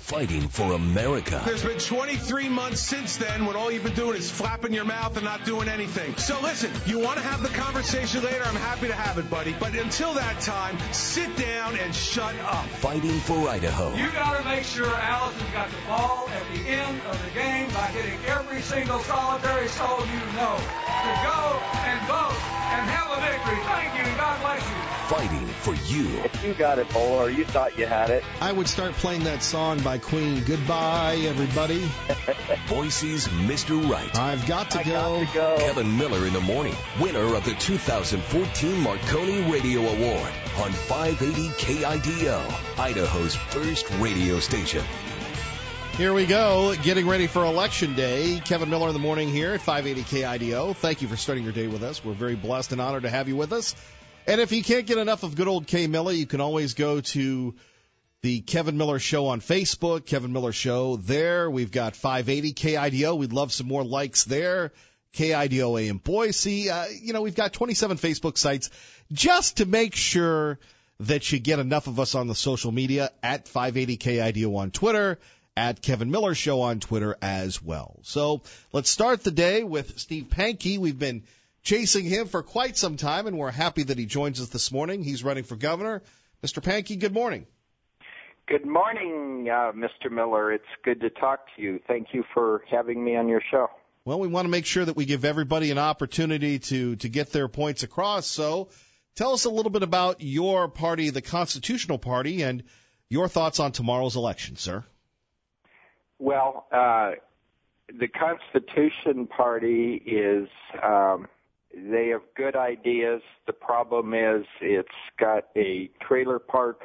fighting for America. There's been 23 months since then when all you've been doing is flapping your mouth and not doing anything. So listen, you want to have the conversation later, I'm happy to have it, buddy. But until that time, sit down and shut up. Fighting for Idaho. You got to make sure Allison's got the ball at the end of the game by hitting every single solitary soul you know to go and vote and have a victory. Thank you, and God bless you. Fighting for you. If you got it, Bull, or you thought you had it, I would start playing that song by Queen. Goodbye, everybody. Boise's Mr. Right. I've got to go. Kevin Miller in the morning, winner of the 2014 Marconi Radio Award on 580 KIDO, Idaho's first radio station. Here we go, getting ready for Election Day. Kevin Miller in the morning here at 580 KIDO. Thank you for starting your day with us. We're very blessed and honored to have you with us. And if you can't get enough of good old K. Miller, you can always go to the Kevin Miller Show on Facebook, Kevin Miller Show there. We've got 580 KIDO. We'd love some more likes there. KIDO AM Boise. We've got 27 Facebook sites just to make sure that you get enough of us on the social media at 580 KIDO on Twitter, at Kevin Miller Show on Twitter as well. So let's start the day with Steve Pankey. We've been chasing him for quite some time, and we're happy that he joins us this morning. He's running for governor. Mr. Pankey, good morning. Good morning, Mr. Miller. It's good to talk to you. Thank you for having me on your show. Well, we want to make sure that we give everybody an opportunity to get their points across. So tell us a little bit about your party, the Constitutional Party, and your thoughts on tomorrow's election, sir. Well, the Constitution Party is they have good ideas. The problem is it's got a trailer park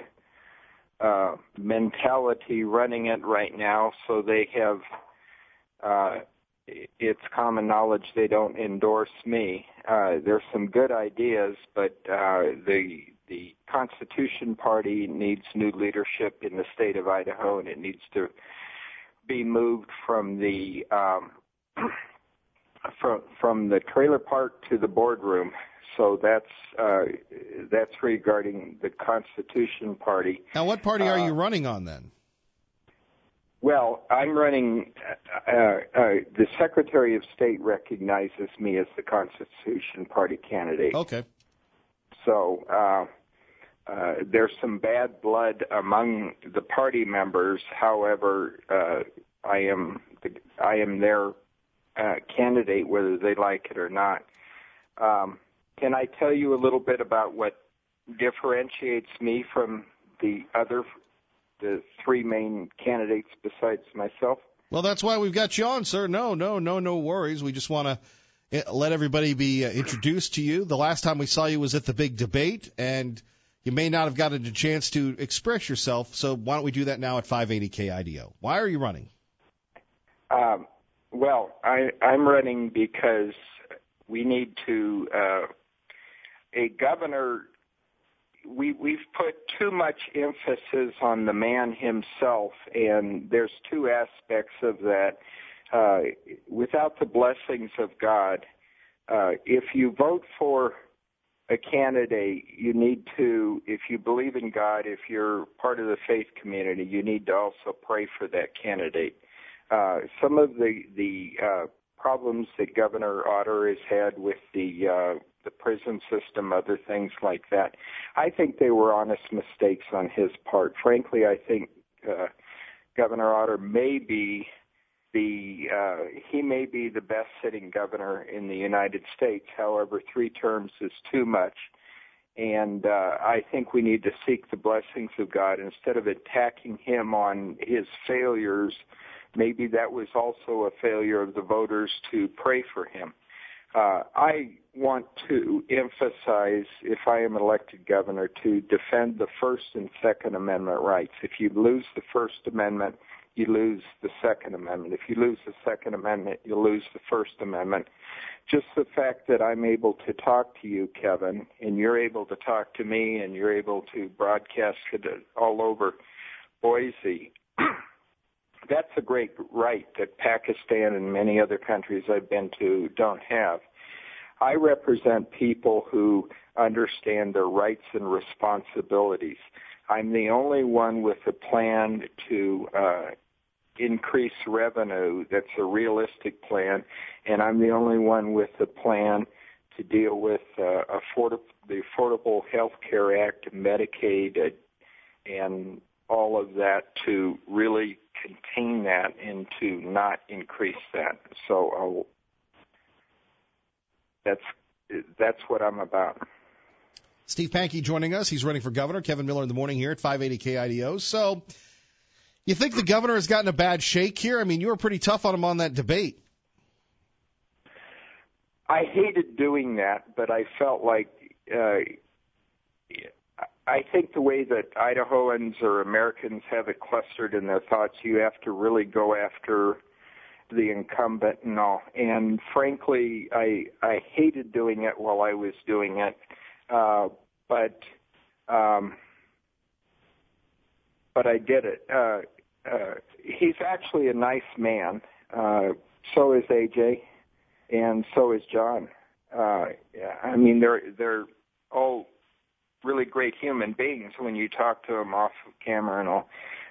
mentality running it right now, so they have it's common knowledge they don't endorse me. There's some good ideas, but the Constitution Party needs new leadership in the state of Idaho, and it needs to be moved from the from the trailer park to the boardroom. So that's regarding the Constitution Party. Now, what party are you running on then? Well, I'm running. The Secretary of State recognizes me as the Constitution Party candidate. Okay. So there's some bad blood among the party members. However, I am their candidate, whether they like it or not. Can I tell you a little bit about what differentiates me from the three main candidates besides myself? Well, that's why we've got you on, sir. No worries. We just want to let everybody be introduced to you. The last time we saw you was at the big debate, and you may not have gotten a chance to express yourself, so why don't we do that now at 580 KIDO? Why are you running? Well, I'm running because we need to a governor. We've put too much emphasis on the man himself, and there's two aspects of that. Without the blessings of God, if you vote for a candidate, you need to, if you believe in God, if you're part of the faith community, you need to also pray for that candidate. Some of the problems that Governor Otter has had with the prison system, other things like that, I think they were honest mistakes on his part. Frankly, I think Governor Otter may be the best sitting governor in the United States. However, 3 terms is too much. And I think we need to seek the blessings of God instead of attacking him on his failures. Maybe that was also a failure of the voters to pray for him. I want to emphasize, if I am elected governor, to defend the First and Second Amendment rights. If you lose the First Amendment, you lose the Second Amendment. If you lose the Second Amendment, you lose the First Amendment. Just the fact that I'm able to talk to you, Kevin, and you're able to talk to me, and you're able to broadcast it all over Boise, that's a great right that Pakistan and many other countries I've been to don't have. I represent people who understand their rights and responsibilities. I'm the only one with a plan to increase revenue that's a realistic plan, and I'm the only one with a plan to deal with the Affordable Health Care Act, Medicaid, and all of that to really contain that and to not increase that. So that's what I'm about. Steve Pankey joining us. He's running for governor. Kevin Miller in the morning here at 580 KIDO. So you think the governor has gotten a bad shake here? I mean, you were pretty tough on him on that debate. I hated doing that, but I felt like I think the way that Idahoans or Americans have it clustered in their thoughts, you have to really go after the incumbent and all. And frankly, I hated doing it while I was doing it, but I did it. He's actually a nice man. So is AJ, and so is John. I mean, they're all really great human beings when you talk to them off of camera and all.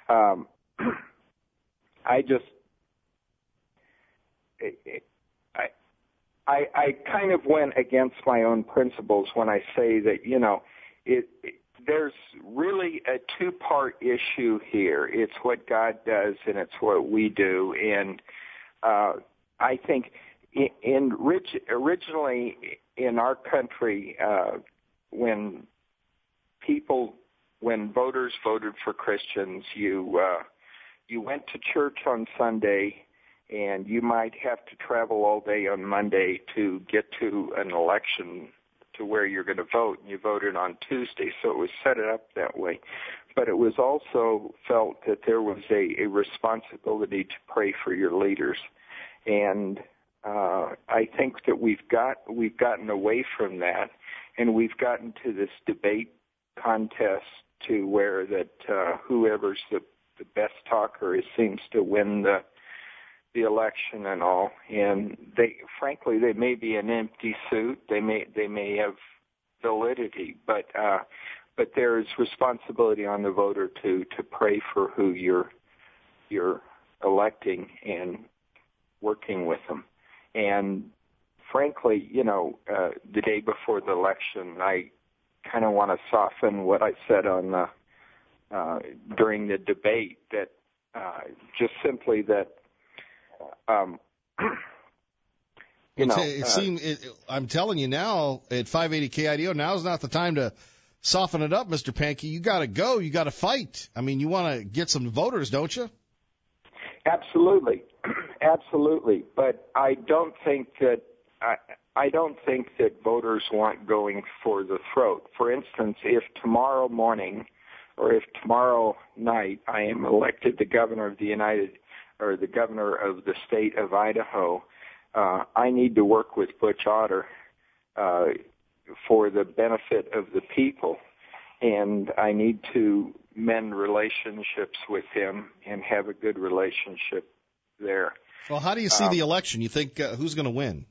I kind of went against my own principles when I say that, there's really a two-part issue here. It's what God does and it's what we do. And I think originally in our country, when voters voted for Christians, you went to church on Sunday, and you might have to travel all day on Monday to get to an election to where you're going to vote, and you voted on Tuesday, so it was set up that way. But it was also felt that there was a responsibility to pray for your leaders, and I think that we've gotten away from that, and we've gotten to this debate contest to where that whoever's the best talker seems to win the election and all. And they may be an empty suit. They may have validity, but there is responsibility on the voter to pray for who you're electing and working with them. And frankly, the day before the election, I kind of want to soften what I said on during the debate, that just simply that I'm telling you now at 580 KIDO, now's not the time to soften it up, Mr. Pankey. You got to go. You got to fight. I mean, you want to get some voters, don't you? Absolutely, absolutely. But I don't think that voters want going for the throat. For instance, if tomorrow morning or if tomorrow night I am elected the governor of the governor of the state of Idaho, I need to work with Butch Otter for the benefit of the people, and I need to mend relationships with him and have a good relationship there. Well, how do you see the election? You think who's going to win?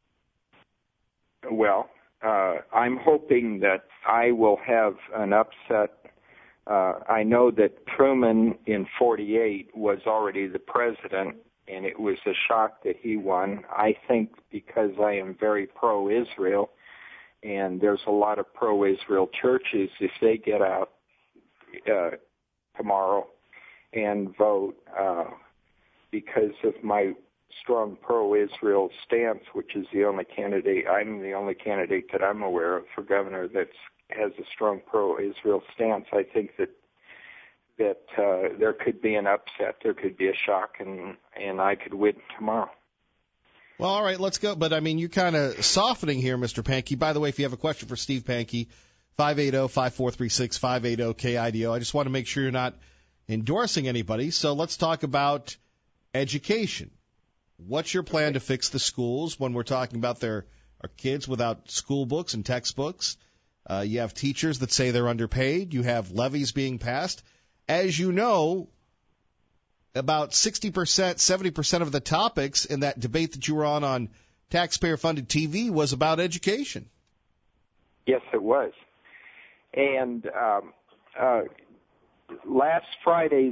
Well, I'm hoping that I will have an upset. I know that Truman in 48 was already the president, and it was a shock that he won. I think because I am very pro-Israel, and there's a lot of pro-Israel churches, if they get out tomorrow and vote because of my strong pro-Israel stance, which is I'm the only candidate that I'm aware of for governor that has a strong pro-Israel stance. I think that there could be an upset, there could be a shock, and I could win tomorrow. Well, all right, let's go. But, I mean, you're kind of softening here, Mr. Pankey. By the way, if you have a question for Steve Pankey, 580-5436, 580-KIDO. I just want to make sure you're not endorsing anybody. So let's talk about education. What's your plan to fix the schools when we're talking about there are kids without school books and textbooks? You have teachers that say they're underpaid. You have levies being passed. As you know, about 60%, 70% of the topics in that debate that you were on taxpayer-funded TV was about education. Yes, it was. And last Friday's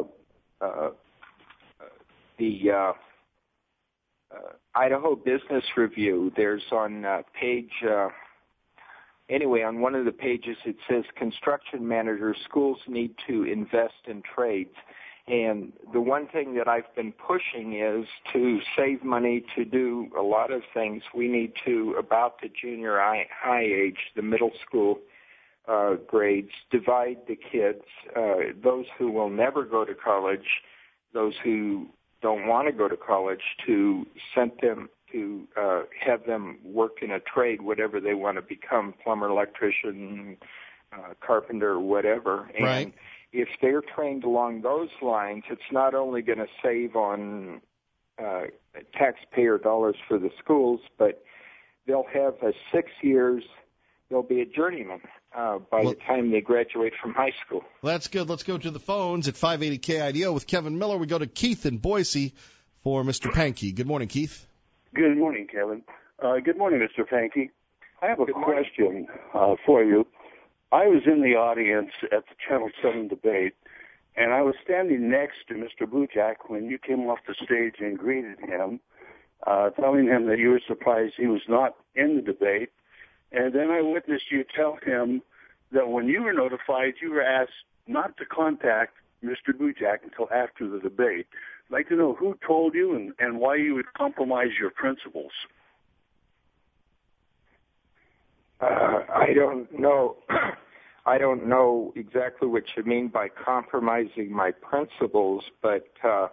Idaho Business Review, there's on page, on one of the pages it says construction managers, schools need to invest in trades. And the one thing that I've been pushing is to save money to do a lot of things. We need to, about the junior high age, the middle school grades, divide the kids, those who will never go to college, those who don't want to go to college, to send them to have them work in a trade, whatever they want to become, plumber, electrician, carpenter, whatever. And right. If they're trained along those lines, it's not only going to save on taxpayer dollars for the schools, but they'll have 6 years, they'll be a journeyman by the time they graduate from high school. Well, that's good. Let's go to the phones at 580 KIDO with Kevin Miller. We go to Keith in Boise for Mr. Pankey. Good morning, Keith. Good morning, Kevin. Good morning, Mr. Pankey. I have a question for you. I was in the audience at the Channel 7 debate, and I was standing next to Mr. Bujak when you came off the stage and greeted him, telling him that you were surprised he was not in the debate. And then I witnessed you tell him that when you were notified, you were asked not to contact Mr. Bujak until after the debate. I'd like to know who told you and why you would compromise your principles. I don't know. I don't know exactly what you mean by compromising my principles, but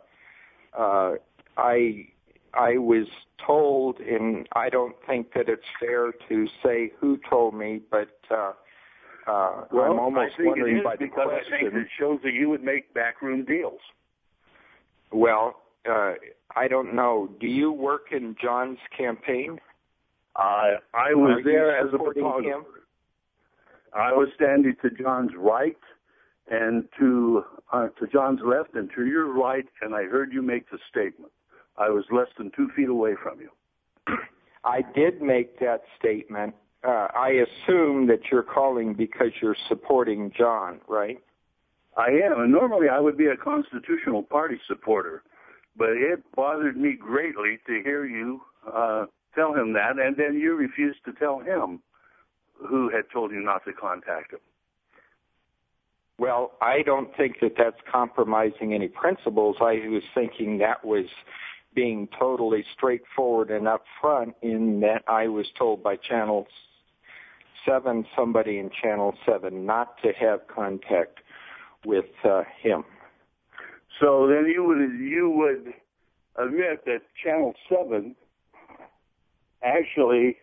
I was told, and I don't think that it's fair to say who told me, but I'm almost wondering by the question. I think it shows that you would make backroom deals. Well, I don't know. Do you work in John's campaign? I was there as a proponent. I was standing to John's right and to John's left and to your right, and I heard you make the statement. I was less than 2 feet away from you. I did make that statement. I assume that you're calling because you're supporting John, right? I am, and normally I would be a Constitutional Party supporter, but it bothered me greatly to hear you tell him that, and then you refused to tell him who had told you not to contact him. Well, I don't think that that's compromising any principles. I was thinking that was being totally straightforward and upfront in that I was told by Channel 7, somebody in Channel 7, not to have contact with him. So then you would admit that Channel 7 actually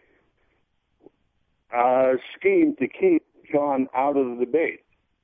schemed to keep John out of the debate.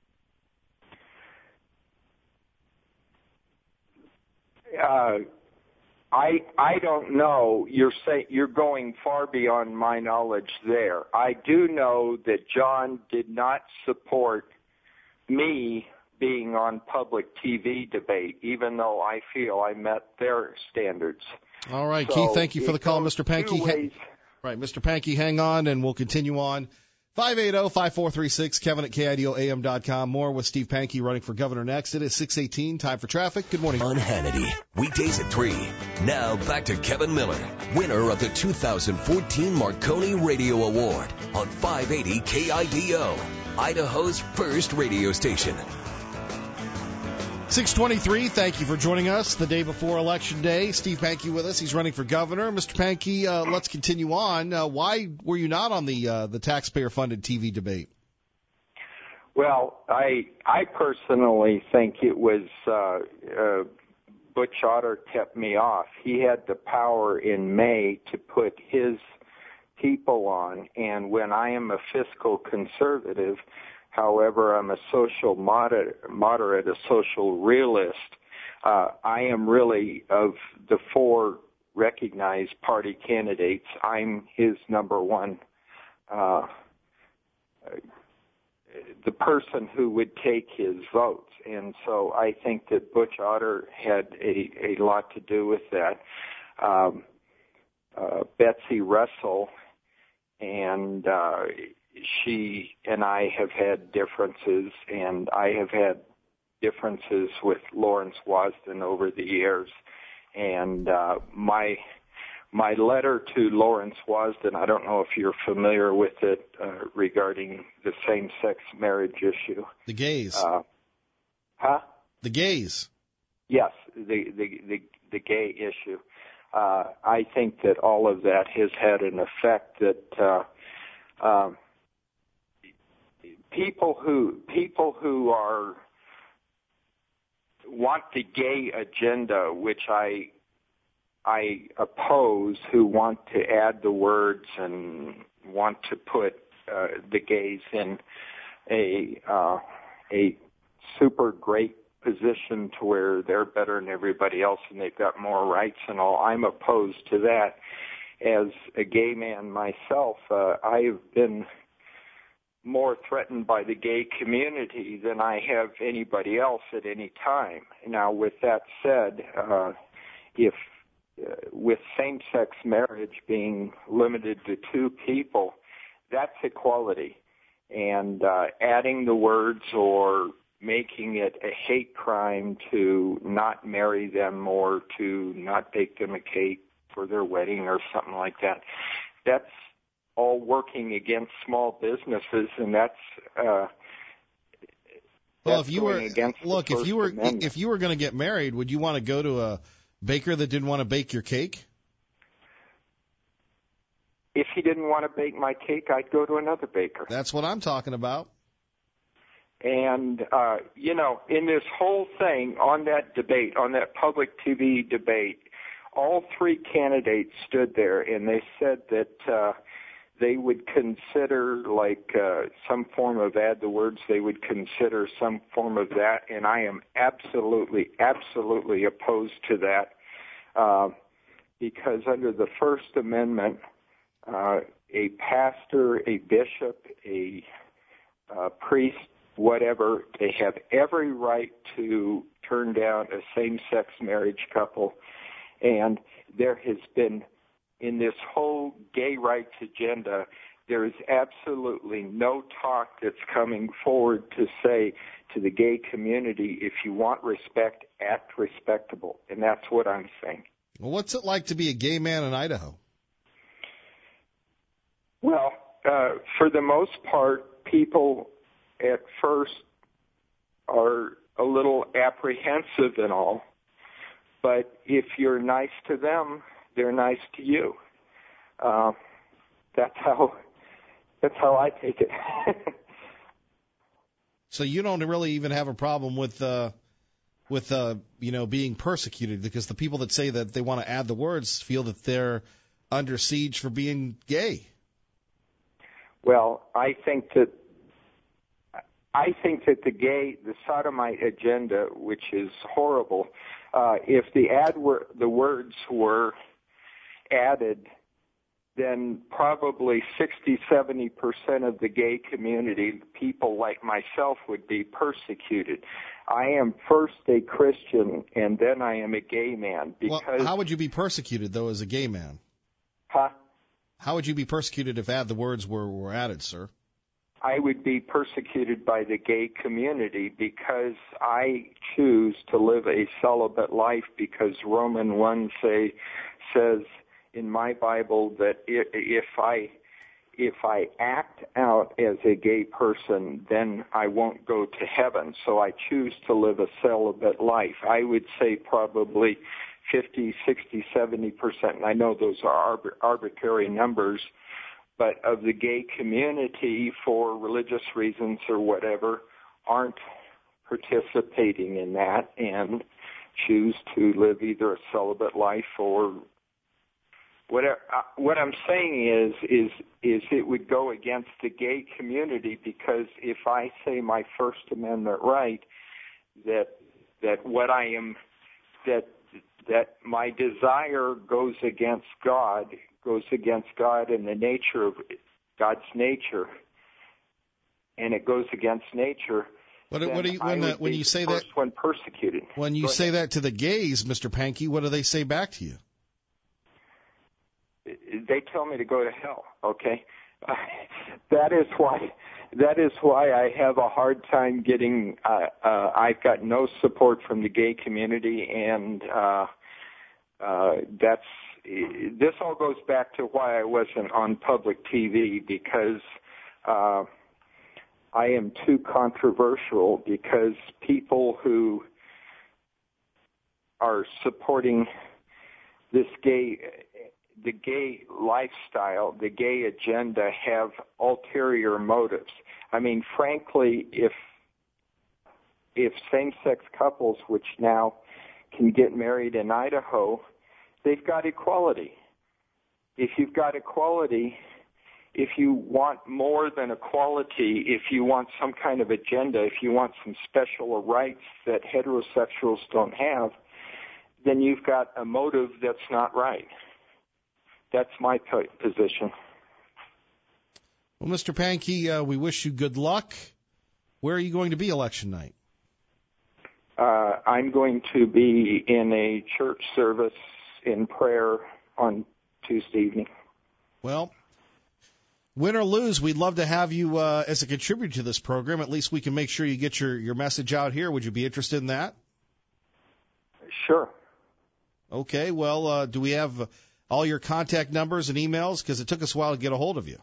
I don't know. You're going far beyond my knowledge there. I do know that John did not support me being on public TV debate, even though I feel I met their standards. All right, So Keith, thank you for the call, Mr. Pankey. Right, Mr. Pankey, hang on, and we'll continue on. 580-5436, Kevin at KIDOAM.com. More with Steve Pankey running for governor next. It is 6:18, time for traffic. Good morning. On Hannity, weekdays at 3. Now back to Kevin Miller, winner of the 2014 Marconi Radio Award on 580 KIDO, Idaho's first radio station. 6:23, thank you for joining us the day before Election Day. Steve Pankey with us. He's running for governor. Mr. Pankey, let's continue on. Why were you not on the taxpayer-funded TV debate? Well, I personally think it was Butch Otter kept me off. He had the power in May to put his people on, and when I am a fiscal conservative, however, I'm a social moderate, a social realist. I am really, of the 4 recognized party candidates, I'm his number one, the person who would take his votes. And so I think that Butch Otter had a lot to do with that. Betsy Russell and she and I have had differences, and I have had differences with Lawrence Wasden over the years, and my letter to Lawrence Wasden, I don't know if you're familiar with it, regarding the same-sex marriage issue. The gays. The gays. Yes, the gay issue. I think that all of that has had an effect that people who are want the gay agenda, which I oppose, who want to add the words and want to put the gays in a super great position to where they're better than everybody else and they've got more rights and all. I'm opposed to that. As a gay man myself, I've been more threatened by the gay community than I have anybody else at any time. Now, with that said, with same-sex marriage being limited to two people, that's equality. And adding the words or making it a hate crime to not marry them or to not bake them a cake for their wedding or something like that, that's all working against small businesses, and that's well, if you were against look, the First if you were going to get married, would you want to go to a baker that didn't want to bake your cake? If he didn't want to bake my cake, I'd go to another baker. That's what I'm talking about. And, in this whole thing, on that debate, on that public TV debate, all three candidates stood there and they said that they would consider some form of add the words, they would consider some form of that, and I am absolutely opposed to that because under the First Amendment, a pastor, a bishop, a priest, whatever, they have every right to turn down a same-sex marriage couple. And there has been, in this whole gay rights agenda, there is absolutely no talk that's coming forward to say to the gay community, if you want respect, act respectable. And that's what I'm saying. Well, what's it like to be a gay man in Idaho? Well, for the most part, people at first are a little apprehensive and all, but if you're nice to them, they're nice to you. That's how I take it. So you don't really even have a problem with being persecuted, because the people that say that they want to add the words feel that they're under siege for being gay. Well, I think that the sodomite agenda, which is horrible, if the words were added, then probably 60-70% of the gay community, people like myself, would be persecuted. I am first a Christian, and then I am a gay man. Because how would you be persecuted, though, as a gay man? Huh? How would you be persecuted if add the words were added, sir? I would be persecuted by the gay community because I choose to live a celibate life, because Romans 1 says in my Bible that if I act out as a gay person, then I won't go to heaven. So I choose to live a celibate life. I would say probably 50, 60, 70%. And I know those are arbitrary numbers, but of the gay community, for religious reasons or whatever, aren't participating in that and choose to live either a celibate life or whatever. What I'm saying is it would go against the gay community, because if I say my First Amendment right, that my desire goes against God and the nature of God's nature, and it goes against nature. When you say that, when persecuted, when you say that to the gays, Mr. Pankey, what do they say back to you? They tell me to go to hell. Okay, that is why that is why I have a hard time getting. I've got no support from the gay community, and this all goes back to why I wasn't on public TV, because I am too controversial, because people who are supporting the gay lifestyle, the gay agenda, have ulterior motives. I mean, frankly, if same-sex couples, which now can get married in Idaho, they've got equality. If you've got equality, if you want more than equality, if you want some kind of agenda, if you want some special rights that heterosexuals don't have, then you've got a motive that's not right. That's my position. Well, Mr. Pankey, we wish you good luck. Where are you going to be election night? I'm going to be in a church service in prayer on Tuesday evening. Well, win or lose, we'd love to have you as a contributor to this program. At least we can make sure you get your message out here. Would you be interested in that? Sure. Okay, well, do we have all your contact numbers and emails? Because it took us a while to get a hold of you.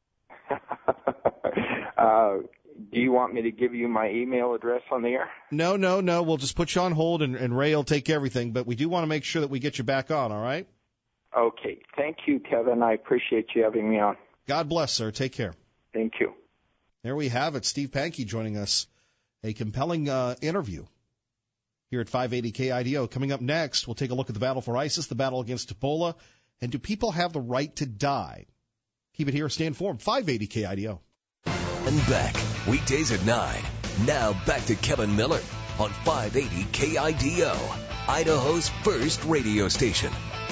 Do you want me to give you my email address on the air? No. We'll just put you on hold, and Ray will take everything. But we do want to make sure that we get you back on, all right? Okay. Thank you, Kevin. I appreciate you having me on. God bless, sir. Take care. Thank you. There we have it. Steve Pankey joining us. A compelling interview here at 580 KIDO. Coming up next, we'll take a look at the battle for ISIS, the battle against Ebola, and do people have the right to die? Keep it here. Stay informed. 580 KIDO. And back, weekdays at 9. Now back to Kevin Miller on 580 KIDO, Idaho's first radio station.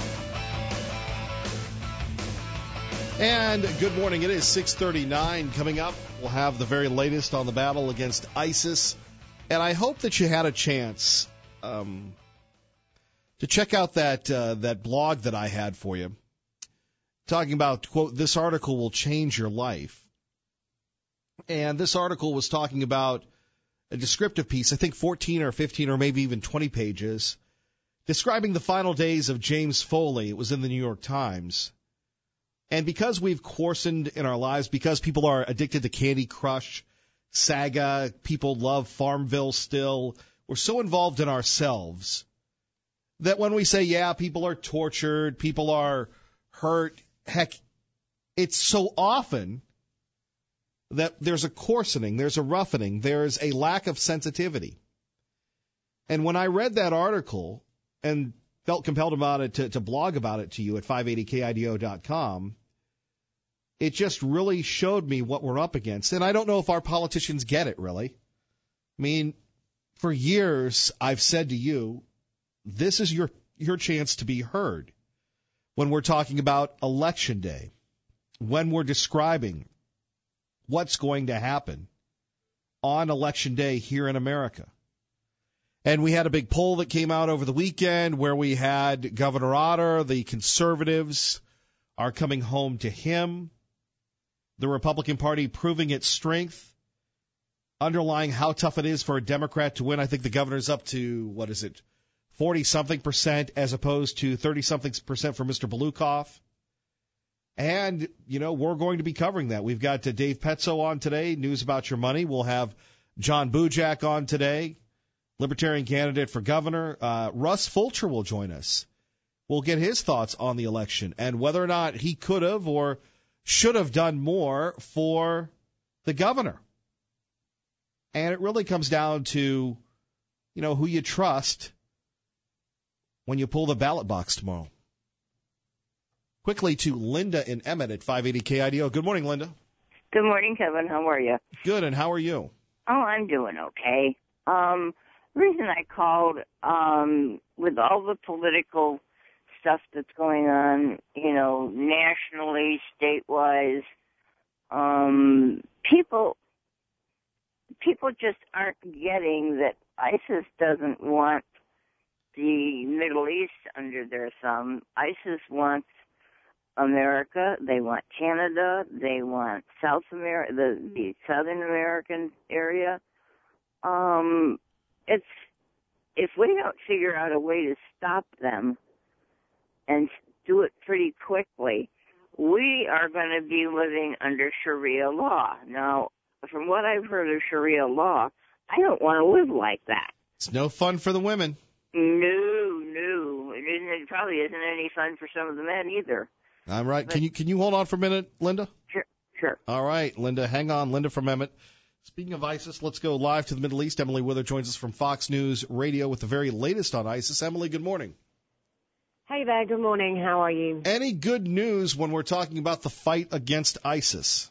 And good morning. It is 6:39. Coming up, we'll have the very latest on the battle against ISIS. And I hope that you had a chance to check out that blog that I had for you, talking about, quote, this article will change your life. And this article was talking about a descriptive piece, I think 14 or 15 or maybe even 20 pages, describing the final days of James Foley. It was in the New York Times. And because we've coarsened in our lives, because people are addicted to Candy Crush, Saga, people love Farmville still, we're so involved in ourselves that when we say, yeah, people are tortured, people are hurt, heck, it's so often that there's a coarsening, there's a roughening, there's a lack of sensitivity. And when I read that article and felt compelled about it to blog about it to you at 580kido.com, it just really showed me what we're up against. And I don't know if our politicians get it, really. I mean, for years I've said to you, this is your chance to be heard when we're talking about Election Day, when we're describing what's going to happen on Election Day here in America. And we had a big poll that came out over the weekend where we had Governor Otter, the conservatives are coming home to him, the Republican Party proving its strength, underlying how tough it is for a Democrat to win. I think the governor's up to, 40-something% as opposed to 30-something% for Mr. Belukoff. And, we're going to be covering that. We've got Dave Petzo on today, News About Your Money. We'll have John Bujak on today, Libertarian candidate for governor. Russ Fulcher will join us. We'll get his thoughts on the election and whether or not he could have or should have done more for the governor. And it really comes down to, who you trust when you pull the ballot box tomorrow. Quickly to Linda in Emmett at 580 KIDO. Good morning, Linda. Good morning, Kevin. How are you? Good, and how are you? Oh, I'm doing okay. The reason I called, with all the political stuff that's going on, nationally, state-wise, people just aren't getting that ISIS doesn't want the Middle East under their thumb. ISIS wants America. They want Canada. They want South America, the Southern American area. If we don't figure out a way to stop them and do it pretty quickly, we are going to be living under Sharia law. Now, from what I've heard of Sharia law, I don't want to live like that. It's no fun for the women. No. It probably isn't any fun for some of the men either. I'm right. But can you hold on for a minute, Linda? Sure. All right, Linda, hang on. Linda from Emmett. Speaking of ISIS, let's go live to the Middle East. Emily Wither joins us from Fox News Radio with the very latest on ISIS. Emily, good morning. Hey there, good morning. How are you? Any good news when we're talking about the fight against ISIS?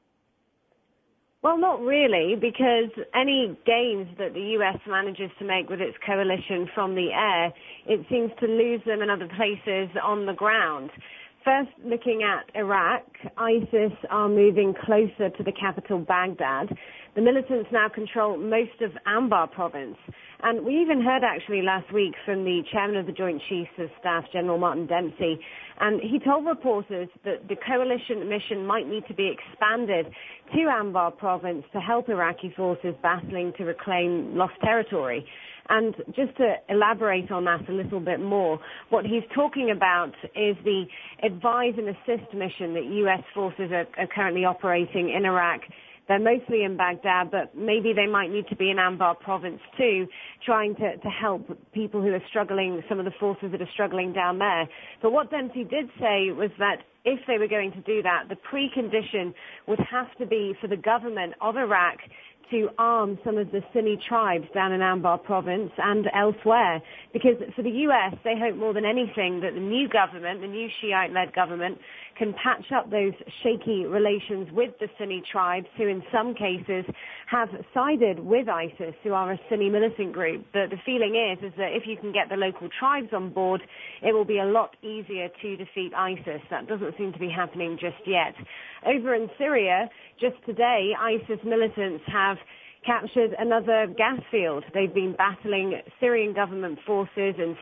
Well, not really, because any gains that the U.S. manages to make with its coalition from the air, it seems to lose them in other places on the ground. First, looking at Iraq, ISIS are moving closer to the capital, Baghdad. The militants now control most of Anbar province. And we even heard actually last week from the chairman of the Joint Chiefs of Staff, General Martin Dempsey, and he told reporters that the coalition mission might need to be expanded to Anbar province to help Iraqi forces battling to reclaim lost territory. And just to elaborate on that a little bit more, what he's talking about is the advise and assist mission that U.S. forces are currently operating in Iraq. They're mostly in Baghdad, but maybe they might need to be in Anbar province too, trying to help people who are struggling, some of the forces that are struggling down there. But what Dempsey did say was that if they were going to do that, the precondition would have to be for the government of Iraq to arm some of the Sunni tribes down in Anbar province and elsewhere. Because for the U.S., they hope more than anything that the new government, the new Shiite-led government, can patch up those shaky relations with the Sunni tribes who in some cases have sided with ISIS, who are a Sunni militant group. The feeling is that if you can get the local tribes on board, it will be a lot easier to defeat ISIS. That doesn't seem to be happening just yet. Over in Syria, just today, ISIS militants have captured another gas field. They've been battling Syrian government forces in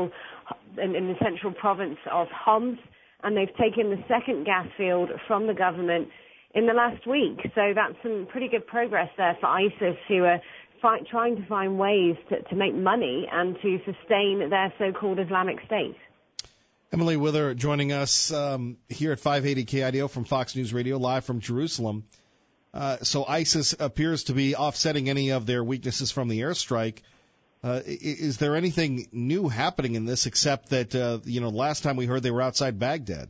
the central province of Homs, and they've taken the second gas field from the government in the last week. So that's some pretty good progress there for ISIS, who are trying to find ways to make money and to sustain their so-called Islamic State. Emily Wither joining us here at 580 KIDO from Fox News Radio, live from Jerusalem. So ISIS appears to be offsetting any of their weaknesses from the airstrike. Is there anything new happening in this except that, last time we heard they were outside Baghdad?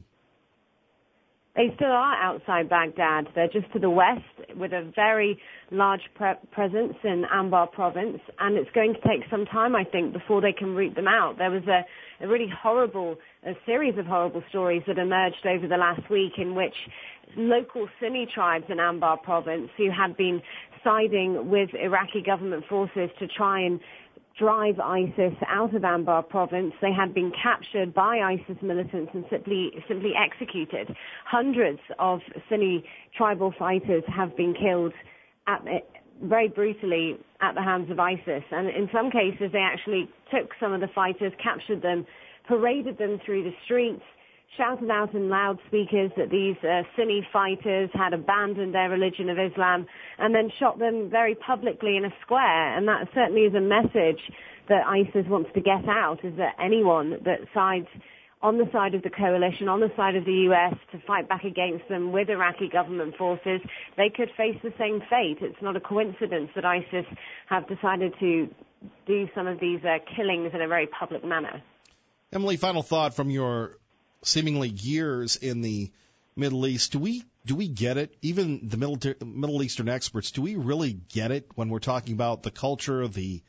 They still are outside Baghdad. They're just to the west with a very large presence in Anbar province, and it's going to take some time, I think, before they can root them out. There was a series of horrible stories that emerged over the last week in which local Sunni tribes in Anbar province, who had been siding with Iraqi government forces to try and drive ISIS out of Anbar province, they had been captured by ISIS militants and simply executed. Hundreds of Sunni tribal fighters have been killed very brutally at the hands of ISIS. And in some cases, they actually took some of the fighters, captured them, paraded them through the streets, shouted out in loudspeakers that these Sunni fighters had abandoned their religion of Islam, and then shot them very publicly in a square. And that certainly is a message that ISIS wants to get out, is that anyone that sides on the side of the coalition, on the side of the U.S. to fight back against them with Iraqi government forces, they could face the same fate. It's not a coincidence that ISIS have decided to do some of these killings in a very public manner. Emily, final thought from your seemingly years in the Middle East. Do we get it? Even the Middle Eastern experts, do we really get it when we're talking about the culture, the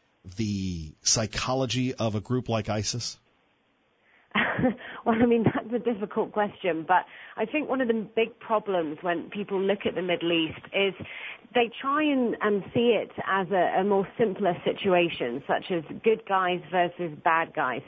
psychology of a group like ISIS? Well, I mean, that's a difficult question, but I think one of the big problems when people look at the Middle East is they try and see it as a more simpler situation, such as good guys versus bad guys.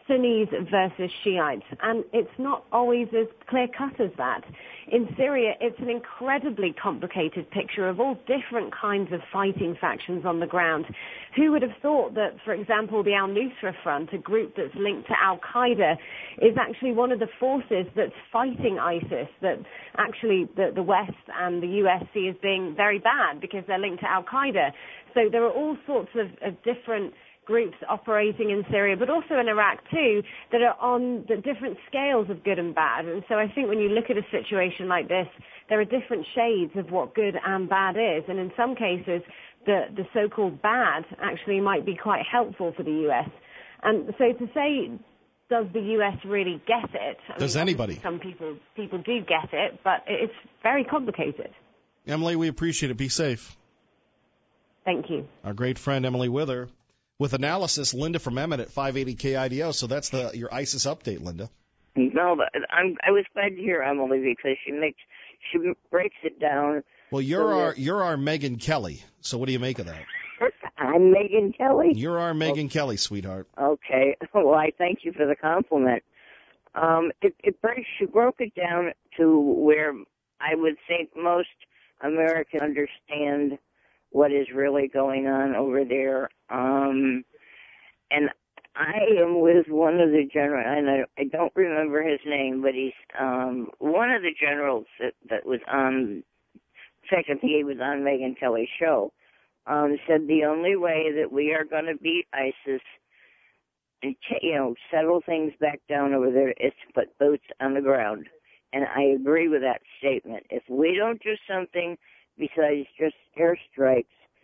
Sunnis versus Shiites, and it's not always as clear-cut as that. In Syria, it's an incredibly complicated picture of all different kinds of fighting factions on the ground. Who would have thought that, for example, the Al-Nusra Front, a group that's linked to Al-Qaeda, is actually one of the forces that's fighting ISIS, that actually the West and the US see as being very bad because they're linked to Al-Qaeda. So there are all sorts of different groups operating in Syria, but also in Iraq too, that are on the different scales of good and bad. And so I think when you look at a situation like this, there are different shades of what good and bad is. And in some cases, the so-called bad actually might be quite helpful for the U.S. And so to say, does the U.S. really get it? Does anybody? Some people do get it, but it's very complicated. Emily, we appreciate it. Be safe. Thank you. Our great friend Emily Wither. With analysis, Linda from Emmett at 580 KIDO. So that's your ISIS update, Linda. No, but I was glad to hear Emily because she breaks it down. Well, you're our Megyn Kelly. So what do you make of that? I'm Megyn Kelly. You're our Megyn Kelly, sweetheart. Okay. Well, I thank you for the compliment. She broke it down to where I would think most Americans understand what is really going on over there. And I am with one of the generals, and I don't remember his name, but he's one of the generals that was on, in fact, I think he was on Megyn Kelly's show, said the only way that we are going to beat ISIS and, settle things back down over there is to put boots on the ground. And I agree with that statement. If we don't do something besides just airstrikes,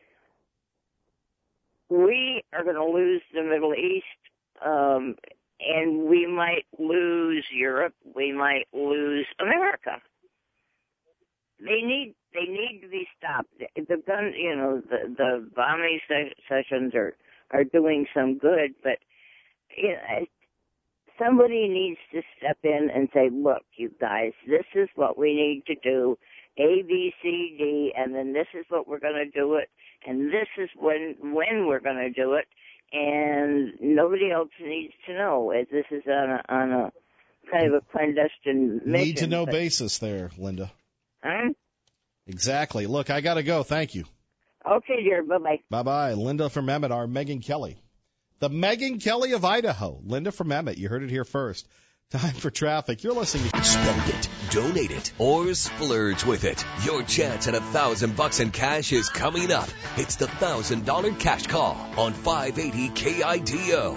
we are going to lose the Middle East, and we might lose Europe. We might lose America. They need to be stopped. The bombing sessions are doing some good, but somebody needs to step in and say, look, you guys, this is what we need to do. A, B, C, D, and then this is what we're going to do it, and this is when we're going to do it, and nobody else needs to know. This is on a kind of a clandestine mission. Need-to-know basis there, Linda. Huh? Exactly. Look, I got to go. Thank you. Okay, dear. Bye-bye. Bye-bye. Linda from Emmett, our Megyn Kelly. The Megyn Kelly of Idaho. Linda from Emmett. You heard it here first. Time for traffic. You're listening to Spend it, donate it, or splurge with it. Your chance at $1,000 in cash is coming up. It's the $1,000 cash call on 580 KIDO.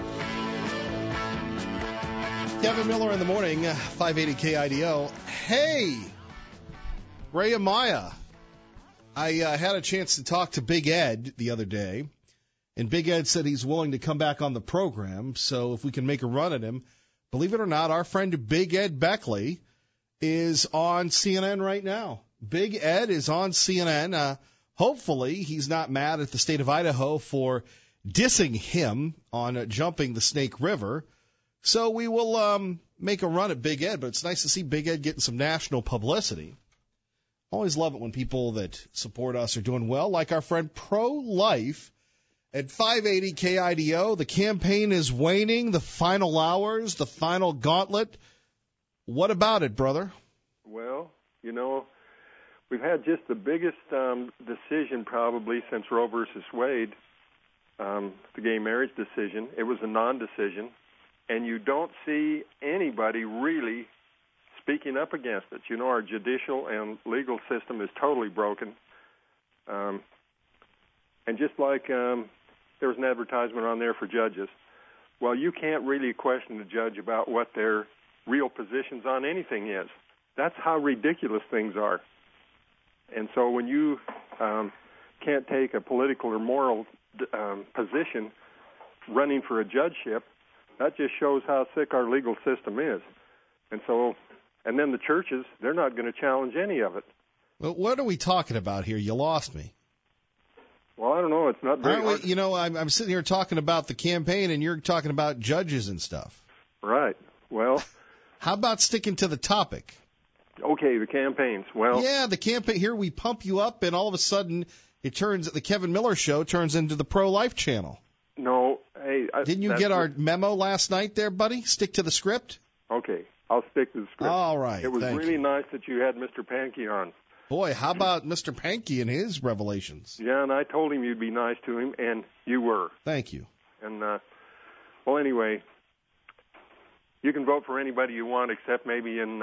Kevin Miller in the morning, 580 KIDO. Hey, Ray Amaya. I had a chance to talk to Big Ed the other day, and Big Ed said he's willing to come back on the program, so if we can make a run at him. Believe it or not, our friend Big Ed Beckley is on CNN right now. Big Ed is on CNN. Hopefully he's not mad at the state of Idaho for dissing him on jumping the Snake River. So we will make a run at Big Ed, but it's nice to see Big Ed getting some national publicity. Always love it when people that support us are doing well, like our friend Pro Life. At 580 KIDO, the campaign is waning, the final hours, the final gauntlet. What about it, brother? Well, we've had just the biggest decision probably since Roe versus Wade, the gay marriage decision. It was a non-decision, and you don't see anybody really speaking up against it. Our judicial and legal system is totally broken. And just like there was an advertisement on there for judges, well, you can't really question the judge about what their real positions on anything is. That's how ridiculous things are. And so when you can't take a political or moral position running for a judgeship, that just shows how sick our legal system is. And then the churches, they're not going to challenge any of it. Well, what are we talking about here? You lost me. Well, I don't know. It's not very hard. I'm sitting here talking about the campaign, and you're talking about judges and stuff. Right. Well, how about sticking to the topic? Okay, the campaigns. Well, yeah, the campaign. Here we pump you up, and all of a sudden, the Kevin Miller Show turns into the Pro-Life channel. No. Hey, didn't you get our memo last night there, buddy? Stick to the script? Okay, I'll stick to the script. All right. It was really nice that you had Mr. Pankey on. Boy, how about Mr. Pankey and his revelations? Yeah, and I told him you'd be nice to him, and you were. Thank you. And, well, anyway, you can vote for anybody you want except maybe in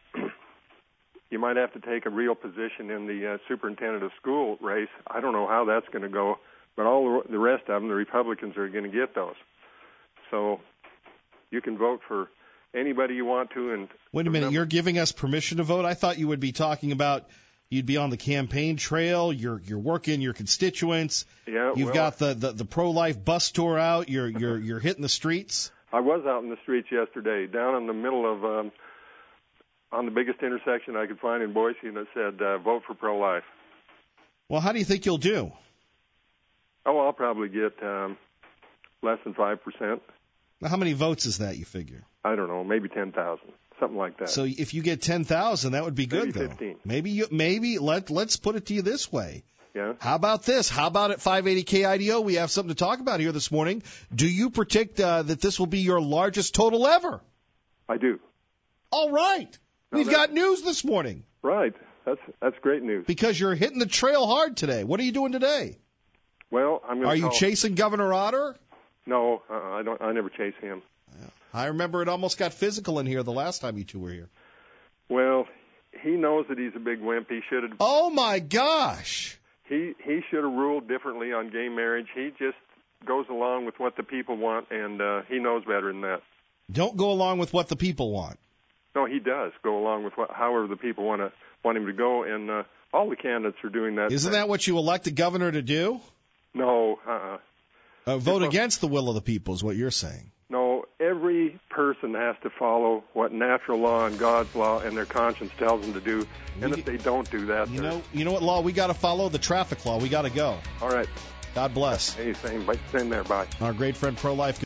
you might have to take a real position in the superintendent of school race. I don't know how that's going to go, but all the rest of them, the Republicans are going to get those. So you can vote for anybody you want to. And wait a minute, you're giving us permission to vote? I thought you would be talking about you'd be on the campaign trail, you're working your constituents. Yeah, you've got the pro-life bus tour out, you're hitting the streets. I was out in the streets yesterday, down in the middle of on the biggest intersection I could find in Boise, and it said, vote for pro-life. Well, how do you think you'll do? Oh, I'll probably get less than 5%. Now, how many votes is that, you figure? I don't know, maybe 10,000, something like that. So if you get 10,000, that would be good, maybe though. 15. Maybe let's put it to you this way. Yeah. How about this? How about at 580 KIDO? We have something to talk about here this morning. Do you predict that this will be your largest total ever? I do. All right. We've got news this morning. Right. That's great news. Because you're hitting the trail hard today. What are you doing today? Well, I'm going to. Are you chasing Governor Otter? No, I don't. I never chase him. Yeah. I remember it almost got physical in here the last time you two were here. Well, he knows that he's a big wimp. He should have. Oh my gosh! He should have ruled differently on gay marriage. He just goes along with what the people want, and he knows better than that. Don't go along with what the people want. No, he does go along with however the people want him to go, and all the candidates are doing that. Isn't that what you elect a governor to do? No. Vote against the will of the people is what you're saying. No, every person has to follow what natural law and God's law and their conscience tells them to do, and if they don't do that, you know what law we got to follow? The traffic law. We got to go. All right. God bless. Hey, same there. Bye. Our great friend pro-life